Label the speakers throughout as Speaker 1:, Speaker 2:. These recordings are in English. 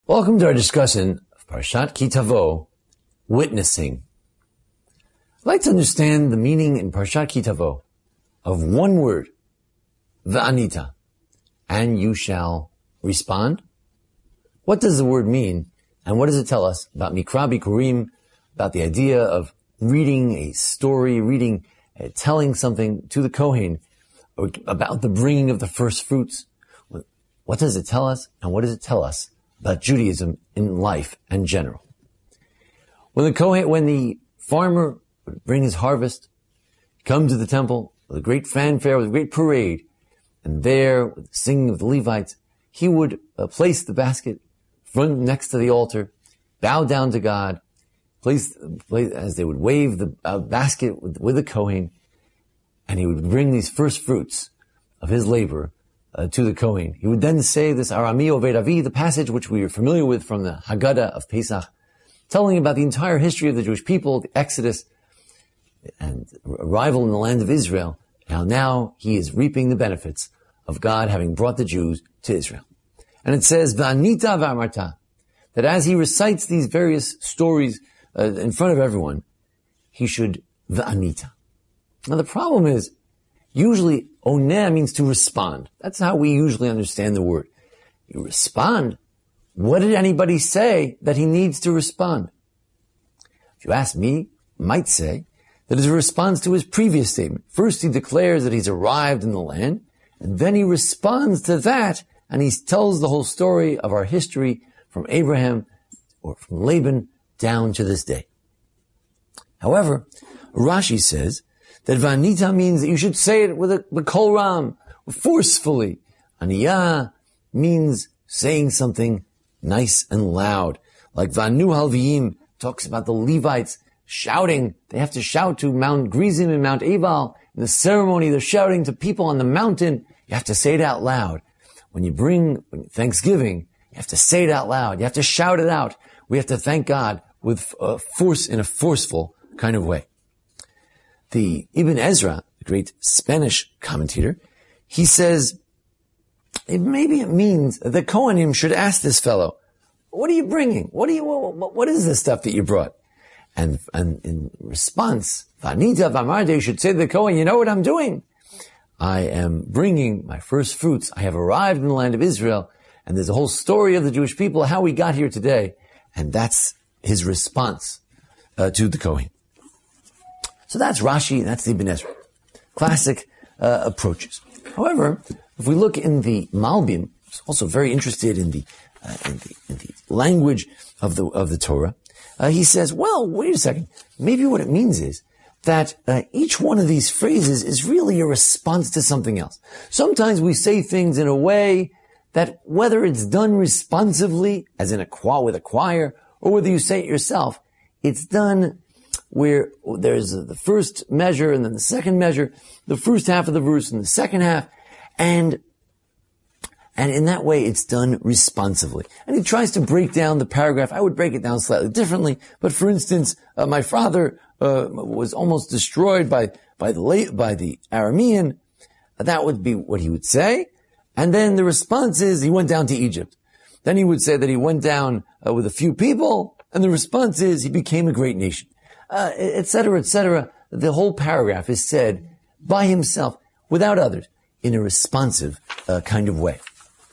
Speaker 1: Welcome to our discussion of Parshat Ki Tavo, witnessing. I'd like to understand the meaning in Parshat Ki Tavo of one word, Va'anita, and you shall respond. What does the word mean, and what does it tell us about Mikra Bikurim, about the idea of reading a story, telling something to the Kohen about the bringing of the first fruits? What does it tell us, and what does it tell us about Judaism in life and general? When the farmer would bring his harvest, he'd come to the temple with a great fanfare, with a great parade, and there, with the singing of the Levites, he would place the basket front next to the altar, bow down to God, place as they would wave the basket with the Kohen, and he would bring these first fruits of his labor to the Kohen. He would then say this Arami Oved Avi, the passage which we are familiar with from the Haggadah of Pesach, telling about the entire history of the Jewish people, the Exodus, and arrival in the land of Israel. Now he is reaping the benefits of God having brought the Jews to Israel. And it says, Va'anita va'amarta, that as he recites these various stories in front of everyone, he should Va'anita. Now the problem is, usually, oneh means to respond. That's how we usually understand the word. You respond. What did anybody say that he needs to respond? If you ask me, I might say that it's a response to his previous statement. First, he declares that he's arrived in the land, and then he responds to that, and he tells the whole story of our history from Abraham or from Laban down to this day. However, Rashi says that Va'anita means that you should say it with a kol ram, forcefully. Aniyah means saying something nice and loud. Like Vanu Halviim talks about the Levites shouting. They have to shout to Mount Gerizim and Mount Ebal. In the ceremony, they're shouting to people on the mountain. You have to say it out loud. When you bring Thanksgiving, you have to say it out loud. You have to shout it out. We have to thank God with force, in a forceful kind of way. The Ibn Ezra, the great Spanish commentator, he says, maybe it means the Kohanim should ask this fellow, what are you bringing? What is this stuff that you brought? And in response, Va'anita v'amarta, you should say to the Kohen, you know what I'm doing? I am bringing my first fruits. I have arrived in the land of Israel, and there's a whole story of the Jewish people, how we got here today, and that's his response to the Kohen. So that's Rashi, that's the Ibn Ezra. Classic approaches. However, if we look in the Malbim, who's also very interested in the language of the Torah, he says, well, wait a second. Maybe what it means is that each one of these phrases is really a response to something else. Sometimes we say things in a way that whether it's done responsively, as in with a choir, or whether you say it yourself, it's done where there's the first measure and then the second measure, the first half of the verse and the second half, and in that way it's done responsively. And he tries to break down the paragraph. I would break it down slightly differently, but for instance, my father was almost destroyed by the Aramean. That would be what he would say, and then the response is he went down to Egypt. Then he would say that he went down with a few people, and the response is he became a great nation. Etc., etc. The whole paragraph is said by himself, without others, in a responsive kind of way.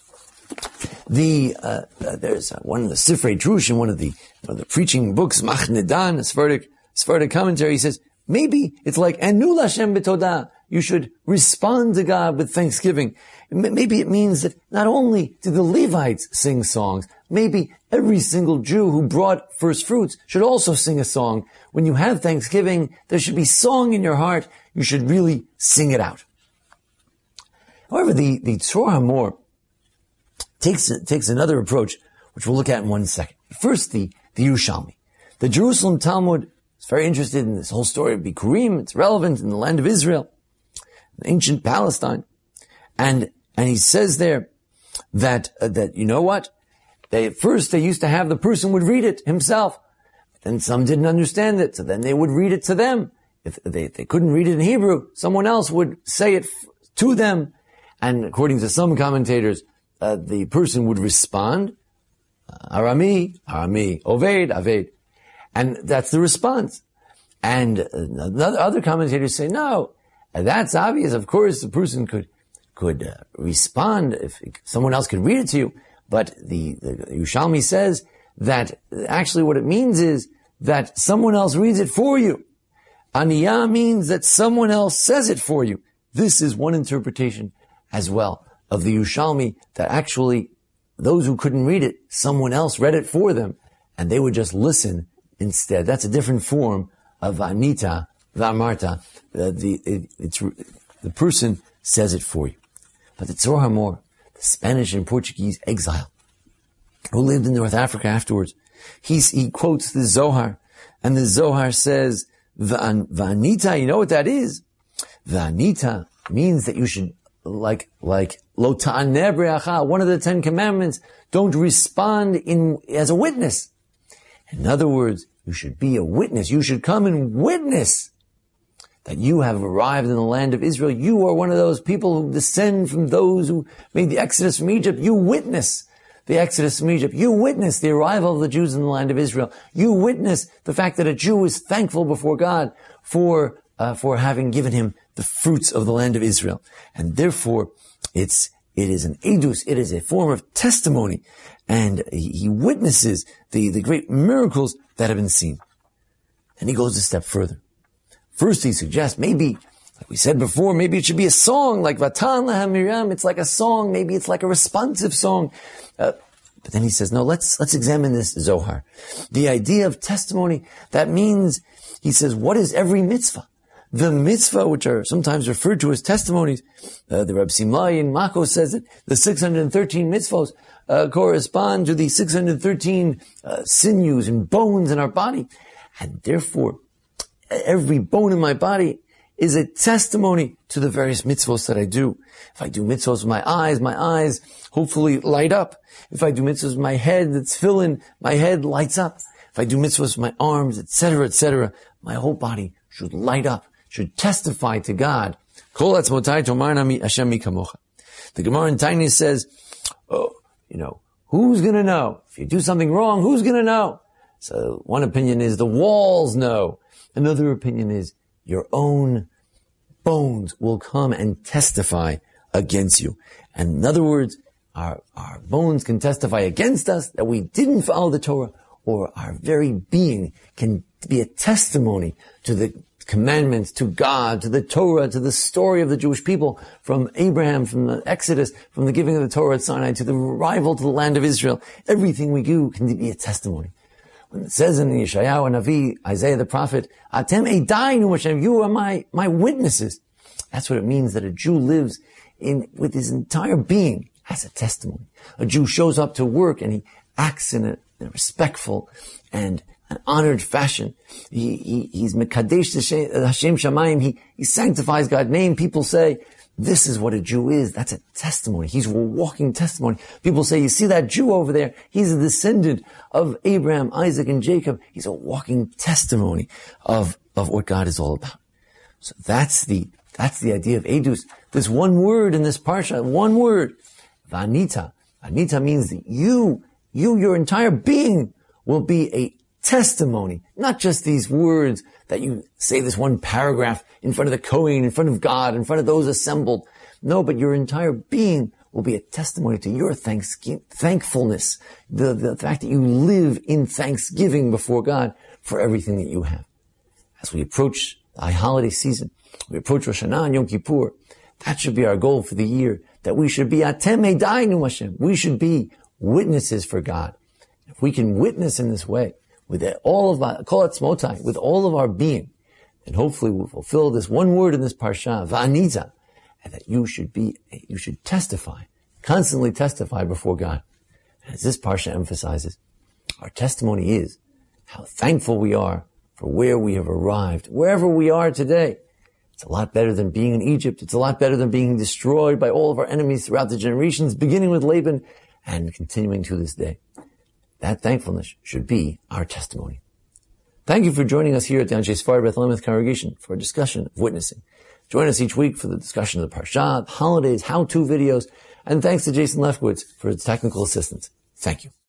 Speaker 1: There's one of the Sifrei Drushim, one of the preaching books, Machne Dan, a Sephardic commentary. He says maybe it's like Anu Lashem b'todah. You should respond to God with thanksgiving. Maybe it means that not only did the Levites sing songs, maybe every single Jew who brought first fruits should also sing a song. When you have thanksgiving, there should be song in your heart. You should really sing it out. However, the Tzor HaMor takes another approach, which we'll look at in 1 second. First, the Yerushalmi. The Jerusalem Talmud is very interested in this whole story of Bikurim. It's relevant in the land of Israel, ancient Palestine. And he says there that you know what? At first they used to have the person would read it himself. But then some didn't understand it, so then they would read it to them. If they couldn't read it in Hebrew, someone else would say it to them. And according to some commentators, the person would respond Arami, Oved, Aved. And that's the response. And other commentators say, no, that's obvious. Of course, the person could respond if someone else could read it to you. But the Yerushalmi says that actually what it means is that someone else reads it for you. Aniyah means that someone else says it for you. This is one interpretation as well of the Yerushalmi, that actually those who couldn't read it, someone else read it for them, and they would just listen instead. That's a different form of Anita, Vamarta. The person says it for you. But the Tzor HaMor, the Spanish and Portuguese exile, who lived in North Africa afterwards, he quotes the Zohar, and the Zohar says, V'anita, you know what that is? V'anita means that you should, like lo ta'aneh b'reacha, one of the 10 commandments, don't respond as a witness. In other words, you should be a witness. You should come and witness that you have arrived in the land of Israel. You are one of those people who descend from those who made the exodus from Egypt. You witness the exodus from Egypt. You witness the arrival of the Jews in the land of Israel. You witness the fact that a Jew is thankful before God for having given him the fruits of the land of Israel. And therefore, it is an edus, it is a form of testimony. And he witnesses the great miracles that have been seen. And he goes a step further. First, he suggests maybe, like we said before, maybe it should be a song like Vatan Lahem Miriam. It's like a song. Maybe it's like a responsive song. But then he says, no, let's examine this Zohar. The idea of testimony, that means, he says, what is every mitzvah? The mitzvah, which are sometimes referred to as testimonies, the Reb Simlai in Mako says that the 613 mitzvahs correspond to the 613 sinews and bones in our body. And therefore, every bone in my body is a testimony to the various mitzvahs that I do. If I do mitzvahs with my eyes hopefully light up. If I do mitzvahs with my head, that's filling, my head lights up. If I do mitzvahs with my arms, etc., my whole body should light up, should testify to God. Kol atzmotai tomarna mi Hashem mi kamocha. The Gemara in Tainis says, who's gonna know? If you do something wrong, who's gonna know? So one opinion is the walls know. Another opinion is your own bones will come and testify against you. And in other words, our bones can testify against us that we didn't follow the Torah, or our very being can be a testimony to the commandments, to God, to the Torah, to the story of the Jewish people, from Abraham, from the Exodus, from the giving of the Torah at Sinai, to the arrival to the land of Israel. Everything we do can be a testimony. When it says in the Yeshayahu Navi, Isaiah the prophet, Atem Eidainu Hashem, you are my witnesses. That's what it means that a Jew lives with his entire being as a testimony. A Jew shows up to work and he acts in a respectful and an honored fashion. He's Mekadesh Hashem Shamayim. He sanctifies God's name. People say, this is what a Jew is. That's a testimony. He's a walking testimony. People say, you see that Jew over there? He's a descendant of Abraham, Isaac, and Jacob. He's a walking testimony of what God is all about. So that's the idea of edus. This one word in this parsha, one word, vanita. Vanita means that your entire being will be a testimony. Not just these words that you say this one paragraph in front of the Kohen, in front of God, in front of those assembled. No, but your entire being will be a testimony to your thankfulness. The fact that you live in thanksgiving before God for everything that you have. As we approach the high holiday season, we approach Rosh Hashanah and Yom Kippur, that should be our goal for the year, that we should be Atem Eidainu Hashem. We should be witnesses for God. If we can witness in this way, with all of our, Kol Atzmotai, with all of our being, then hopefully we'll fulfill this one word in this parsha, Va'anita, and that you should testify, constantly testify before God. And as this parsha emphasizes, our testimony is how thankful we are for where we have arrived, wherever we are today. It's a lot better than being in Egypt. It's a lot better than being destroyed by all of our enemies throughout the generations, beginning with Laban and continuing to this day. That thankfulness should be our testimony. Thank you for joining us here at the Anshe Sfar Beth Lemeth congregation for a discussion of witnessing. Join us each week for the discussion of the Parsha, holidays, how-to videos, and thanks to Jason Lefkowitz for his technical assistance. Thank you.